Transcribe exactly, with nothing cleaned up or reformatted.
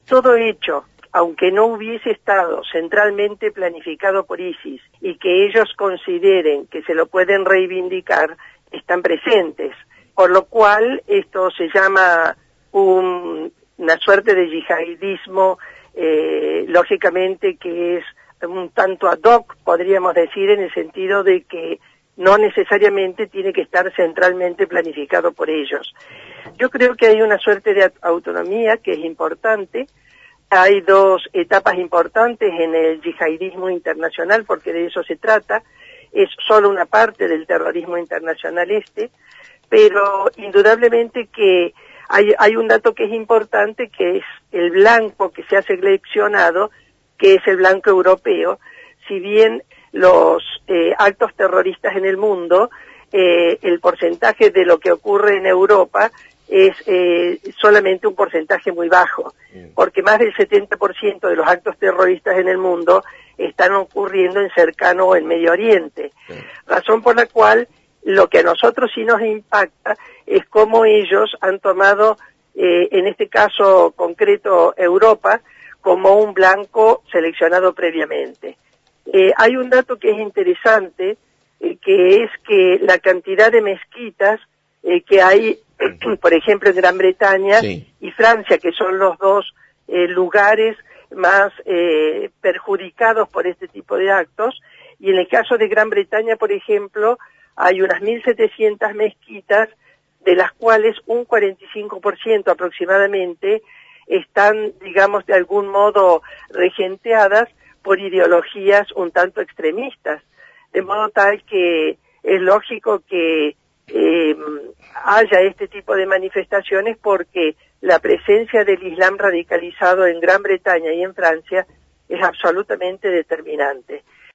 todo hecho, aunque no hubiese estado centralmente planificado por ISIS y que ellos consideren que se lo pueden reivindicar, están presentes. Por lo cual esto se llama un, una suerte de yihadismo, eh, lógicamente que es un tanto ad hoc, podríamos decir, en el sentido de que no necesariamente tiene que estar centralmente planificado por ellos. Yo creo que hay una suerte de autonomía que es importante. Hay dos etapas importantes en el yihadismo internacional, porque de eso se trata. Es solo una parte del terrorismo internacional este, pero indudablemente que hay, hay un dato que es importante, que es el blanco que se ha seleccionado, que es el blanco europeo. Si bien los eh, actos terroristas en el mundo, eh, el porcentaje de lo que ocurre en Europa es eh, solamente un porcentaje muy bajo, porque más del setenta por ciento de los actos terroristas en el mundo están ocurriendo en cercano o en Medio Oriente, razón por la cual lo que a nosotros sí nos impacta es cómo ellos han tomado, eh, en este caso concreto, Europa, como un blanco seleccionado previamente. Eh, hay un dato que es interesante, eh, que es que la cantidad de mezquitas eh, que hay, por ejemplo, en Gran Bretaña sí. y Francia, que son los dos eh, lugares más eh, perjudicados por este tipo de actos, y en el caso de Gran Bretaña, por ejemplo, hay unas mil setecientas mezquitas, de las cuales un cuarenta y cinco por ciento aproximadamente están, digamos, de algún modo regenteadas por ideologías un tanto extremistas, de modo tal que es lógico que eh, haya este tipo de manifestaciones, porque la presencia del Islam radicalizado en Gran Bretaña y en Francia es absolutamente determinante.